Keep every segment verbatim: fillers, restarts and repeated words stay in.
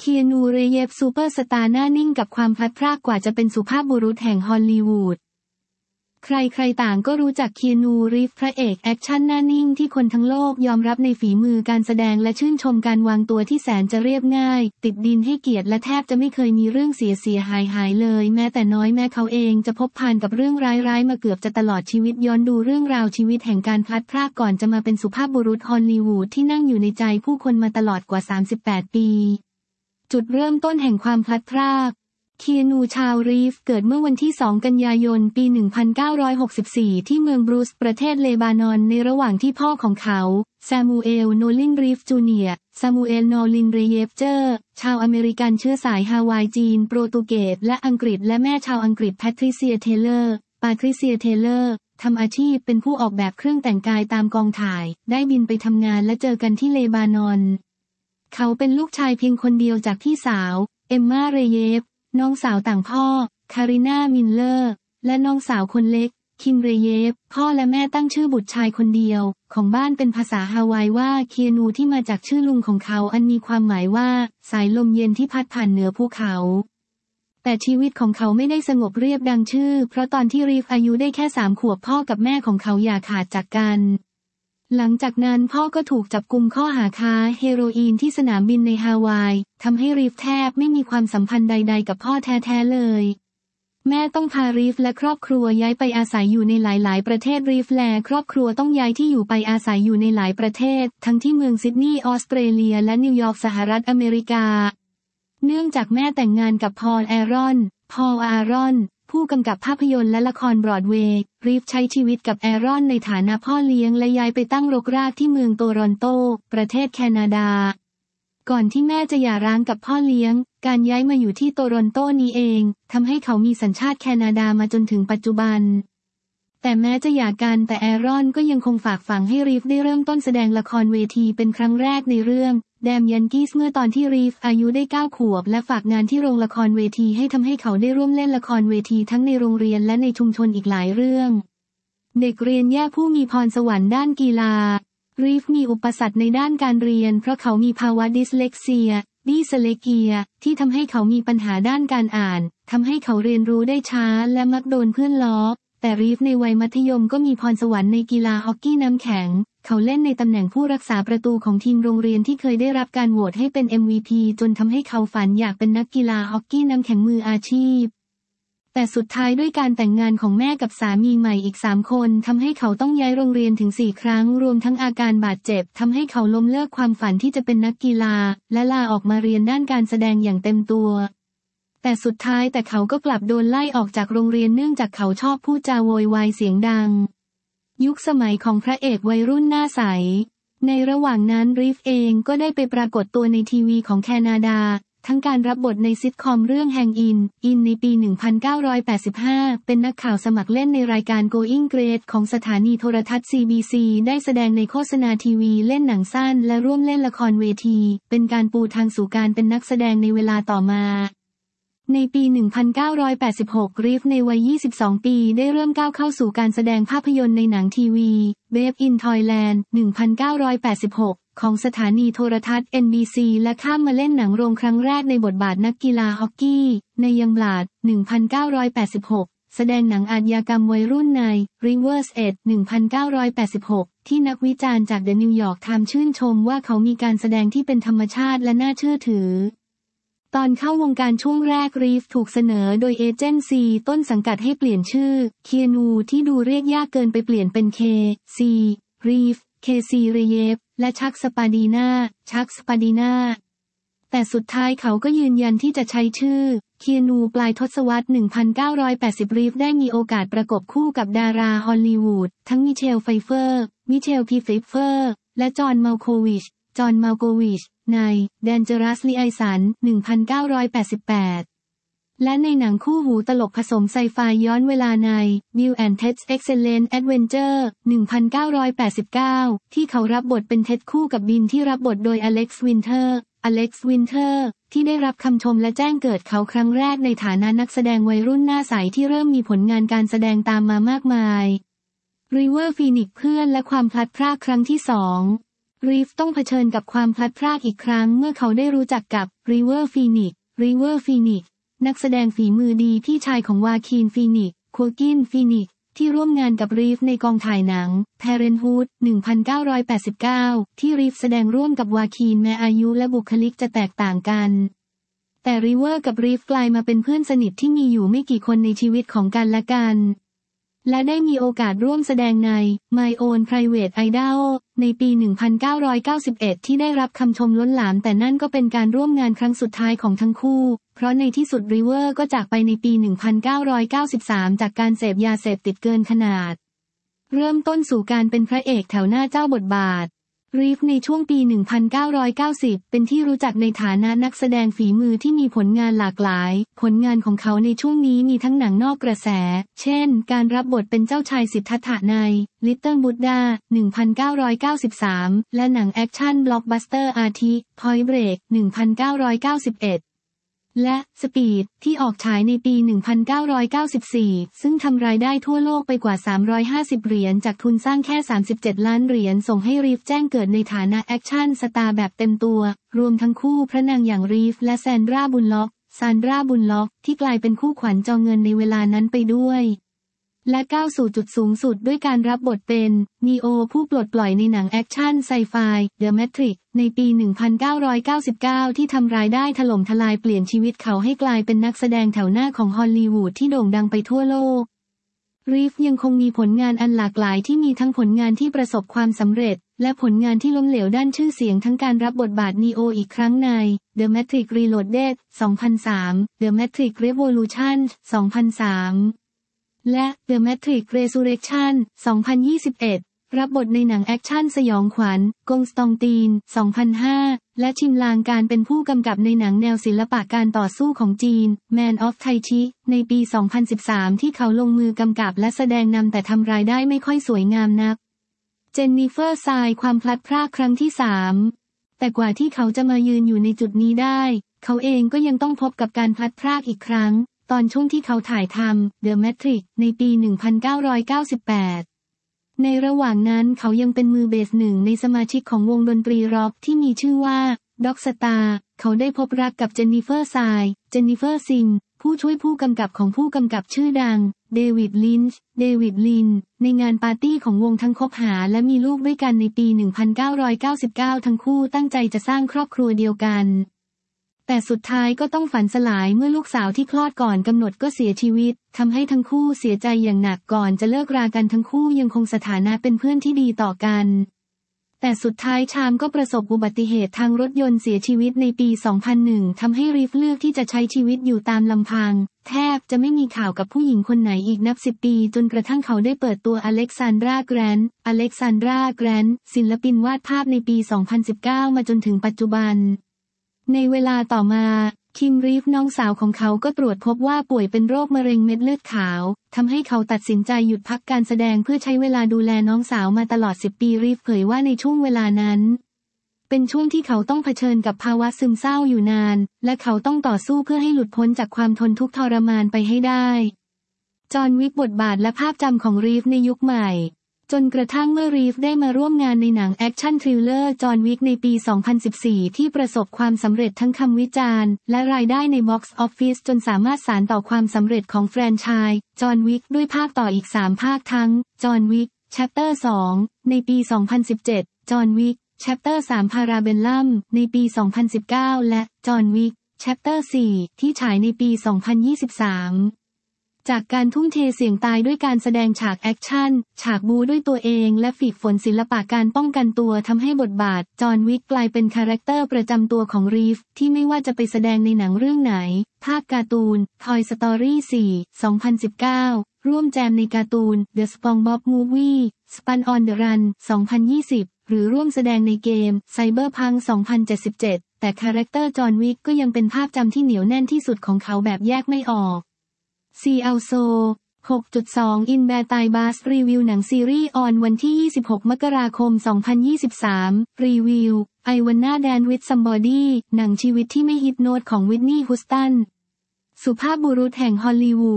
เคียนู เรเยฟซูเปอร์สตาร์หน้านิ่งกับความพลัดพรากกว่าจะเป็นสุภาพบุรุษแห่งฮอลลีวูดใครๆต่างก็รู้จักเคียนู รีฟส์พระเอกแอคชั่นหน้านิ่งที่คนทั้งโลกยอมรับในฝีมือการแสดงและชื่นชมการวางตัวที่แสนจะเรียบง่ายติดดินให้เกียรติและแทบจะไม่เคยมีเรื่องเสียเสียหายหายเลยแม้แต่น้อยแม้เขาเองจะพบผ่านกับเรื่องร้ายๆมาเกือบจะตลอดชีวิตย้อนดูเรื่องราวชีวิตแห่งการพลัดพรากก่อนจะมาเป็นสุภาพบุรุษฮอลลีวูดที่นั่งอยู่ในใจผู้คนมาตลอดกว่าสามสิบแปดปีจุดเริ่มต้นแห่งความพลัดพรากเคียนู ชาล รีฟส์เกิดเมื่อวันที่สองกันยายนปีหนึ่งพันเก้าร้อยหกสิบสี่ที่เมืองบรูซประเทศเลบานอนในระหว่างที่พ่อของเขาซามูเอล โนลิน รีฟส์ จูเนียร์ซามูเอล โนลิน เรเยฟเจอร์ชาวอเมริกันเชื้อสายฮาวายจีนโปรตุเกสและอังกฤษและแม่ชาวอังกฤษแพทริเซีย เทเลอร์ปาทริเซีย เทเลอร์ทำอาชีพเป็นผู้ออกแบบเครื่องแต่งกายตามกองถ่ายได้บินไปทำงานและเจอกันที่เลบานอนเขาเป็นลูกชายเพียงคนเดียวจากพี่สาวเอมมา เรเยฟน้องสาวต่างพ่อคารินา มิลเลอร์และน้องสาวคนเล็กคิม เรเยฟพ่อและแม่ตั้งชื่อบุตรชายคนเดียวของบ้านเป็นภาษาฮาวายว่าเคียนูที่มาจากชื่อลุงของเขาอันมีความหมายว่าสายลมเย็นที่พัดผ่านเหนือภูเขาแต่ชีวิตของเขาไม่ได้สงบเรียบดังชื่อเพราะตอนที่รีฟอายุได้แค่สามขวบพ่อกับแม่ของเขาอย่าขาดจากกันหลังจากนั้นพ่อก็ถูกจับกุมข้อหาค้าเฮโรอีนที่สนามบินในฮาวายทำให้รีฟแทบไม่มีความสัมพันธ์ใดๆกับพ่อแท้ๆเลยแม่ต้องพารีฟและครอบครัวย้ายไปอาศัยอยู่ในหลายๆประเทศรีฟและครอบครัวต้องย้ายที่อยู่ไปอาศัยอยู่ในหลายประเทศทั้งที่เมืองซิดนีย์ออสเตรเลียและนิวยอร์กสหรัฐอเมริกาเนื่องจากแม่แต่งงานกับพอล แอรอนพอล อารอนผู้กำกับภาพยนตร์และละครบรอดเวย์รีฟใช้ชีวิตกับแอรอนในฐานะพ่อเลี้ยงและย้ายไปตั้งรกรากที่เมืองโตรอนโตประเทศแคนาดาก่อนที่แม่จะหย่าร้างกับพ่อเลี้ยงการย้ายมาอยู่ที่โตรอนโตนี้เองทำให้เขามีสัญชาติแคนาดามาจนถึงปัจจุบันแต่แม้จะหย่ากันแต่แอรอนก็ยังคงฝากฝังให้รีฟได้เริ่มต้นแสดงละครเวทีเป็นครั้งแรกในเรื่องแดมยันกี้สเมื่อตอนที่รีฟอายุได้เก้าขวบและฝากงานที่โรงละครเวทีให้ทำให้เขาได้ร่วมเล่นละครเวทีทั้งในโรงเรียนและในชุมชนอีกหลายเรื่องเด็กเรียนแย่ผู้มีพรสวรรค์ด้านกีฬารีฟมีอุปสรรคในด้านการเรียนเพราะเขามีภาวะดิสเลกเซียดิสเลเกียที่ทำให้เขามีปัญหาด้านการอ่านทำให้เขาเรียนรู้ได้ช้าและมักโดนเพื่อนล้อแต่รีฟในวัยมัธยมก็มีพรสวรรค์ในกีฬาฮอกกี้น้ำแข็งเขาเล่นในตำแหน่งผู้รักษาประตูของทีมโรงเรียนที่เคยได้รับการโหวตให้เป็น เอ็ม วี พี จนทำให้เขาฝันอยากเป็นนักกีฬาฮอกกี้น้ำแข็งมืออาชีพแต่สุดท้ายด้วยการแต่งงานของแม่กับสามีใหม่อีกสามคนทำให้เขาต้องย้ายโรงเรียนถึงสี่ครั้งรวมทั้งอาการบาดเจ็บทำให้เขาล้มเลิกความฝันที่จะเป็นนักกีฬาและลาออกมาเรียนด้านการแสดงอย่างเต็มตัวแต่สุดท้ายแต่เขาก็กลับโดนไล่ออกจากโรงเรียนเนื่องจากเขาชอบพูดจาโวยวายเสียงดังยุคสมัยของพระเอกวัยรุ่นหน้าใสในระหว่างนั้นรีฟเองก็ได้ไปปรากฏตัวในทีวีของแคนาดาทั้งการรับบทในซิทคอมเรื่องแฮงอินอินในปีหนึ่งพันเก้าร้อยแปดสิบห้าเป็นนักข่าวสมัครเล่นในรายการ Going Great ของสถานีโทรทัศน์ ซี บี ซี ได้แสดงในโฆษณาทีวีเล่นหนังสั้นและร่วมเล่นละครเวทีเป็นการปูทางสู่การเป็นนักแสดงในเวลาต่อมาในปีหนึ่งพันเก้าร้อยแปดสิบหกรีฟในวัยยี่สิบสองปีได้เริ่มก้าวเข้าสู่การแสดงภาพยนตร์ในหนังทีวี Babe in Thailand หนึ่งพันเก้าร้อยแปดสิบหกของสถานีโทรทัศน์ เอ็น บี ซี และข้ามมาเล่นหนังโรงครั้งแรกในบทบาทนักกีฬาฮอกกี้ในยังบลาด หนึ่งพันเก้าร้อยแปดสิบหกแสดงหนังอาชญากรรมวัยรุ่นใน Reverse Edge หนึ่งพันเก้าร้อยแปดสิบหกที่นักวิจารณ์จาก The New York Times ชื่นชมว่าเขามีการแสดงที่เป็นธรรมชาติและน่าเชื่อถือตอนเข้าวงการช่วงแรกรีฟถูกเสนอโดยเอเจนซี่ต้นสังกัดให้เปลี่ยนชื่อเคียนูที่ดูเรียกยากเกินไปเปลี่ยนเป็นเคซีรีฟเคซีเรเยฟและชักสปาดีนาชักสปาดีนาแต่สุดท้ายเขาก็ยืนยันที่จะใช้ชื่อเคียนูปลายทศวรรษหนึ่งพันเก้าร้อยแปดสิบรีฟได้มีโอกาสประกบคู่กับดาราฮอลลีวูดทั้งมิเชลไฟเฟอร์มิเชลพีไฟเฟอร์และจอห์นมัลโควิชจอห์นมัลโควิชใน Dangerous Liaison หนึ่งพันเก้าร้อยแปดสิบแปด และในหนังคู่หูตลกผสมไซไฟย้อนเวลาใน Bill and Ted's Excellent Adventure หนึ่งพันเก้าร้อยแปดสิบเก้า ที่เขารับบทเป็นเท็ดคู่กับบินที่รับบทโดยอเล็กซ์วินเทอร์อเล็กซ์วินเทอร์ที่ได้รับคำชมและแจ้งเกิดเขาครั้งแรกในฐานะนักแสดงวัยรุ่นหน้าใสที่เริ่มมีผลงานการแสดงตามมามากมาย River Phoenix เพื่อนและความพลัดพรากครั้งที่สองรีฟต้องเผชิญกับความพลัดพรากอีกครั้งเมื่อเขาได้รู้จักกับริเวอร์ฟีนิกซ์ริเวอร์ฟีนิกซ์นักแสดงฝีมือดีพี่ชายของวาคีนฟีนิกซ์ควกินฟีนิกซ์ที่ร่วมงานกับรีฟในกองถ่ายหนัง Parenthood หนึ่งพันเก้าร้อยแปดสิบเก้า ที่รีฟแสดงร่วมกับวาคีนแม้อายุและบุคลิกจะแตกต่างกันแต่ริเวอร์กับรีฟกลายมาเป็นเพื่อนสนิทที่มีอยู่ไม่กี่คนในชีวิตของกันและกันและได้มีโอกาสร่วมแสดงใน My Own Private Idaho ในปี หนึ่งพันเก้าร้อยเก้าสิบเอ็ด ที่ได้รับคำชมล้นหลามแต่นั่นก็เป็นการร่วมงานครั้งสุดท้ายของทั้งคู่เพราะในที่สุดริเวอร์ก็จากไปในปี หนึ่งพันเก้าร้อยเก้าสิบสาม จากการเสพยาเสพติดเกินขนาดเริ่มต้นสู่การเป็นพระเอกแถวหน้าเจ้าบทบาทรีฟในช่วงปี หนึ่งพันเก้าร้อยเก้าสิบ เป็นที่รู้จักในฐานะนักแสดงฝีมือที่มีผลงานหลากหลายผลงานของเขาในช่วงนี้มีทั้งหนังนอกกระแสเช่นการรับบทเป็นเจ้าชายสิทธัตถะใน Little Buddha หนึ่งพันเก้าร้อยเก้าสิบสาม และหนังแอคชั่นบล็อกบัสเตอร์อาทิ Point Break หนึ่งพันเก้าร้อยเก้าสิบเอ็ดและสปีดที่ออกฉายในปี หนึ่งพันเก้าร้อยเก้าสิบสี่ ซึ่งทำรายได้ทั่วโลกไปกว่า สามร้อยห้าสิบ เหรียญจากทุนสร้างแค่ สามสิบเจ็ด ล้านเหรียญส่งให้รีฟแจ้งเกิดในฐานะแอคชั่นสตาร์แบบเต็มตัวรวมทั้งคู่พระนางอย่างรีฟและแซนดราบุลล็อกซานดราบุลล็อกที่กลายเป็นคู่ขวัญจอเงินในเวลานั้นไปด้วยและก้าวสู่จุดสูงสุดด้วยการรับบทเป็นนีโอผู้ปลดปล่อยในหนังแอคชั่นไซไฟ The Matrix ในปี หนึ่งพันเก้าร้อยเก้าสิบเก้า ที่ทำรายได้ถล่มทลายเปลี่ยนชีวิตเขาให้กลายเป็นนักแสดงแถวหน้าของฮอลลีวูดที่โด่งดังไปทั่วโลกรีฟยังคงมีผลงานอันหลากหลายที่มีทั้งผลงานที่ประสบความสำเร็จและผลงานที่ล้มเหลวด้านชื่อเสียงทั้งการรับบทบาทนีโออีกครั้งใน The Matrix Reloaded สองพันสาม The Matrix Revolution สองพันสามและ The Matrix Resurrection สองพันยี่สิบเอ็ด รับบทในหนังแอคชั่นสยองขวัญกงสตองตีน สองพันห้า และชิมลางการเป็นผู้กำกับในหนังแนวศิลปะการต่อสู้ของจีน Man of Tai Chi ในปี สองพันสิบสาม ที่เขาลงมือกำกับและแสดงนำแต่ทำรายได้ไม่ค่อยสวยงามนัก เจนนิเฟอร์ไซน์ความพลัดพรากครั้งที่ สาม แต่กว่าที่เขาจะมายืนอยู่ในจุดนี้ได้เขาเองก็ยังต้องพบกับการพลัดพรากอีกครั้งตอนช่วงที่เขาถ่ายทำ The Matrix ในปี หนึ่งพันเก้าร้อยเก้าสิบแปด ในระหว่างนั้นเขายังเป็นมือเบสหนึ่งในสมาชิกของวงดนตรีร็อกที่มีชื่อว่า Dog Star เขาได้พบรักกับเจนนิเฟอร์ไซน์เจนนิเฟอร์ซิมผู้ช่วยผู้กำกับของผู้กำกับชื่อดังเดวิดลินช์เดวิดลินในงานปาร์ตี้ของวงทั้งคบหาและมีลูกด้วยกันในปี หนึ่งพันเก้าร้อยเก้าสิบเก้า ทั้งคู่ตั้งใจจะสร้างครอบครัวเดียวกันแต่สุดท้ายก็ต้องฝันสลายเมื่อลูกสาวที่คลอดก่อนกำหนดก็เสียชีวิตทำให้ทั้งคู่เสียใจอย่างหนักก่อนจะเลิกรากันทั้งคู่ยังคงสถานะเป็นเพื่อนที่ดีต่อกันแต่สุดท้ายชามก็ประสบอุบัติเหตุทางรถยนต์เสียชีวิตในปี สองพันหนึ่ง ทำให้รีฟเลือกที่จะใช้ชีวิตอยู่ตามลำพังแทบจะไม่มีข่าวกับผู้หญิงคนไหนอีกนับสิบปีจนกระทั่งเขาได้เปิดตัวอเล็กซานดราแกรนท์อเล็กซานดราแกรนท์ศิลปินวาดภาพในปี สองพันสิบเก้า มาจนถึงปัจจุบันในเวลาต่อมาคิมรีฟน้องสาวของเขาก็ตรวจพบว่าป่วยเป็นโรคมะเร็งเม็ดเลือดขาวทำให้เขาตัดสินใจหยุดพักการแสดงเพื่อใช้เวลาดูแลน้องสาวมาตลอดสิบปีรีฟเผยว่าในช่วงเวลานั้นเป็นช่วงที่เขาต้องเผชิญกับภาวะซึมเศร้าอยู่นานและเขาต้องต่อสู้เพื่อให้หลุดพ้นจากความทนทุกข์ทรมานไปให้ได้จอห์นวิกบทบาทและภาพจำของรีฟในยุคใหม่จนกระทั่งเมื่อรีฟได้มาร่วมงานในหนังแอคชั่นทริลเลอร์จอห์นวิกในปี สองพันสิบสี่ ที่ประสบความสำเร็จทั้งคำวิจารณ์และรายได้ในบ็อกซ์ออฟฟิศจนสามารถสานต่อความสำเร็จของแฟรนไชส์จอห์นวิกด้วยภาคต่ออีกสามภาคทั้งจอห์นวิก Chapter สอง ในปี สองพันสิบเจ็ด จอห์นวิก Chapter สาม Parabellum ในปี สองพันสิบเก้า และจอห์นวิก Chapter สี่ ที่ฉายในปี สองพันยี่สิบสามจากการทุ่มเทเสี่ยงตายด้วยการแสดงฉากแอคชั่นฉากบูด้วยตัวเองและฝีกฝนศิลปะการป้องกันตัวทำให้บทบาทจอห์นวิกกลายเป็นคาแรคเตอร์ประจำตัวของรีฟที่ไม่ว่าจะไปแสดงในหนังเรื่องไหนภาคการ์ตูน Toy Story สี่ สองพันสิบเก้า ร่วมแจมในการ์ตูน The SpongeBob Movie Spun on the Run สองพันยี่สิบ หรือร่วมแสดงในเกม Cyberpunk สองพันเจ็ดสิบเจ็ด แต่คาแรคเตอร์จอห์นวิกก็ยังเป็นภาพจำที่เหนียวแน่นที่สุดของเขาแบบแยกไม่ออกซีอัลโซ หกจุดสอง อินแบร์ไตบัสรีวิวหนังซีรีส์ออนวันที่ยี่สิบหกมกราคมสองพันยี่สิบสามรีวิว I Wanna Dance with Somebody หนังชีวิตที่ไม่ฮิตโน้ตของวิทนีย์ ฮูสตันสุภาพบุรุษแห่งฮอลลีวูด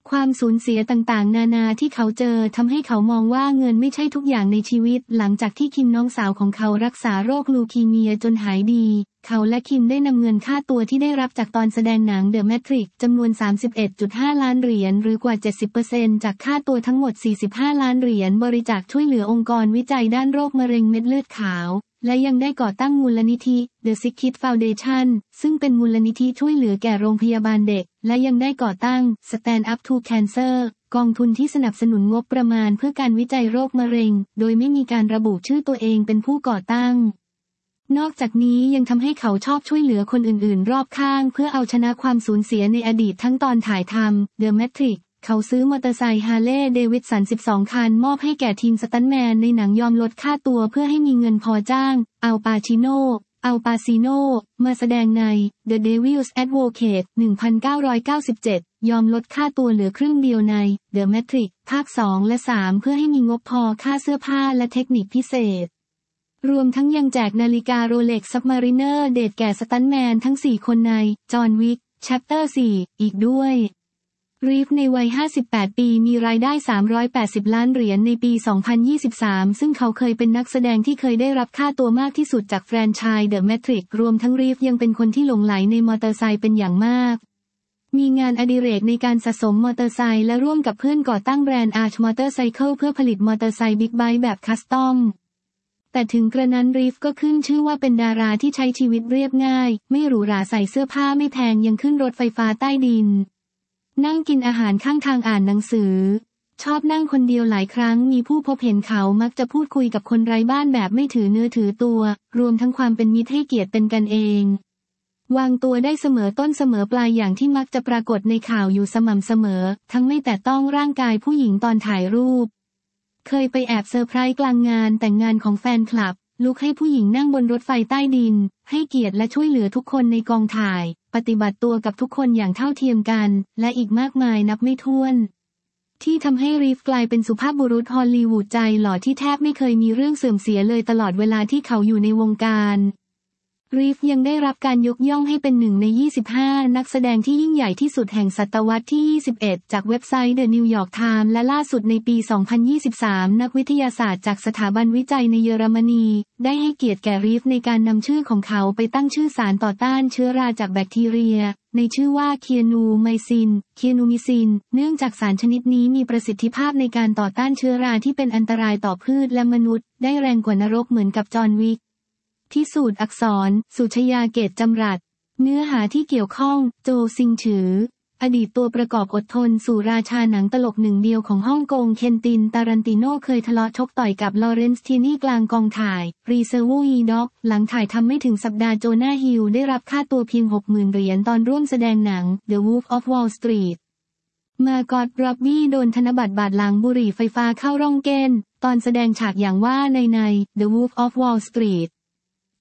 ความสูญเสียต่างๆนานาที่เขาเจอทำให้เขามองว่าเงินไม่ใช่ทุกอย่างในชีวิตหลังจากที่คิมน้องสาวของเขารักษาโรคลูคีเมียจนหายดีเขาและคิมได้นำเงินค่าตัวที่ได้รับจากตอนแสดงหนัง The Matrix จำนวน สามสิบเอ็ดจุดห้า ล้านเหรียญหรือกว่า เจ็ดสิบเปอร์เซ็นต์ จากค่าตัวทั้งหมด สี่สิบห้า ล้านเหรียญบริจาคช่วยเหลือองค์กรวิจัยด้านโรคมะเร็งเม็ดเลือดขาวและยังได้ก่อตั้งมูลนิธิ The Sick Kids Foundation ซึ่งเป็นมูลนิธิช่วยเหลือแก่โรงพยาบาลเด็กและยังได้ก่อตั้ง Stand Up to Cancer กองทุนที่สนับสนุนงบประมาณเพื่อการวิจัยโรคมะเร็งโดยไม่มีการระบุชื่อตัวเองเป็นผู้ก่อตั้งนอกจากนี้ยังทำให้เขาชอบช่วยเหลือคนอื่นๆรอบข้างเพื่อเอาชนะความสูญเสียในอดีตทั้งตอนถ่ายทำ The Matrix เขาซื้อมอเตอร์ไซค์ฮาร์เลย์เดวิดสันสิบสองคันมอบให้แก่ทีมสตันท์แมนในหนังยอมลดค่าตัวเพื่อให้มีเงินพอจ้างอัลปาชิโนอัลปาซิโนมาแสดงใน The Devil's Advocate หนึ่งพันเก้าร้อยเก้าสิบเจ็ด ยอมลดค่าตัวเหลือครึ่งเดียวใน The Matrix ภาค สอง และ สาม เพื่อให้มีงบพอค่าเสื้อผ้าและเทคนิคพิเศษรวมทั้งยังแจกนาฬิกาโรเล็กซ์ซับมารีเนอร์เดทแก่สตันท์แมนทั้งสี่คนในจอห์นวิก Chapter สี่ อีกด้วยรีฟในวัยห้าสิบแปดปีมีรายได้สามร้อยแปดสิบล้านเหรียญในปีสองพันยี่สิบสามซึ่งเขาเคยเป็นนักแสดงที่เคยได้รับค่าตัวมากที่สุดจากแฟรนไชส์ The Matrix รวมทั้งรีฟยังเป็นคนที่หลงไหลในมอเตอร์ไซค์เป็นอย่างมากมีงานอดิเรกในการสะสมมอเตอร์ไซค์และร่วมกับเพื่อนก่อตั้งแบรนด์ Arch Motorcycle เพื่อผลิตมอเตอร์ไซค์บิ๊กไบค์แบบคัสตอมแต่ถึงกระนั้นรีฟก็ขึ้นชื่อว่าเป็นดาราที่ใช้ชีวิตเรียบง่ายไม่หรูหราใส่เสื้อผ้าไม่แพงยังขึ้นรถไฟฟ้าใต้ดินนั่งกินอาหารข้างทางอ่านหนังสือชอบนั่งคนเดียวหลายครั้งมีผู้พบเห็นเขามักจะพูดคุยกับคนไร้บ้านแบบไม่ถือเนื้อถือตัวรวมทั้งความเป็นมิตรให้เกียรติเป็นกันเองวางตัวได้เสมอต้นเสมอปลายอย่างที่มักจะปรากฏในข่าวอยู่สม่ำเสมอทั้งไม่แตะต้องร่างกายผู้หญิงตอนถ่ายรูปเคยไปแอบเซอร์ไพรส์กลางงานแต่งงานของแฟนคลับลุกให้ผู้หญิงนั่งบนรถไฟใต้ดินให้เกียรติและช่วยเหลือทุกคนในกองถ่ายปฏิบัติตัวกับทุกคนอย่างเท่าเทียมกันและอีกมากมายนับไม่ถ้วนที่ทำให้รีฟกลายเป็นสุภาพบุรุษฮอลลีวูดใจหล่อที่แทบไม่เคยมีเรื่องเสื่อมเสียเลยตลอดเวลาที่เขาอยู่ในวงการรีฟยังได้รับการยกย่องให้เป็นหนึ่งในยี่สิบห้านักแสดงที่ยิ่งใหญ่ที่สุดแห่งศตวรรษที่ยี่สิบเอ็ดจากเว็บไซต์ The New York Times และล่าสุดในปีสองพันยี่สิบสามนักวิทยาศาสตร์จากสถาบันวิจัยในเยอรมนีได้ให้เกียรติแก่รีฟในการนำชื่อของเขาไปตั้งชื่อสารต่อต้านเชื้อราจากแบคทีเรียในชื่อว่าเคียนูไมซินเคียนูมิซินเนื่องจากสารชนิดนี้มีประสิทธิภาพในการต่อต้านเชื้อราที่เป็นอันตรายต่อพืชและมนุษย์ได้แรงกว่านรกเหมือนกับจอห์นวิกที่สูตรอักษรสุชยาเกตจำรัดเนื้อหาที่เกี่ยวข้องโจซิงฉืออดีตตัวประกอบอดทนสู่ราชาหนังตลกหนึ่งเดียวของฮ่องกงเคนตินตารันติโนเคยทะเลาะชกต่อยกับลอเรนซ์ทีนี่กลางกองถ่ายรีเซอร์วูอีด็อกหลังถ่ายทำไม่ถึงสัปดาห์โจนาฮิลได้รับค่าตัวเพียง หกหมื่น เหรียญตอนร่วมแสดงหนัง The Wolf of Wall Street มากอตร็อบบี้โดนธนบัตรบาดหลังบุหรี่ไฟฟ้าเข้าร่องเก้นตอนแสดงฉากอย่างว่าในใน The Wolf of Wall Street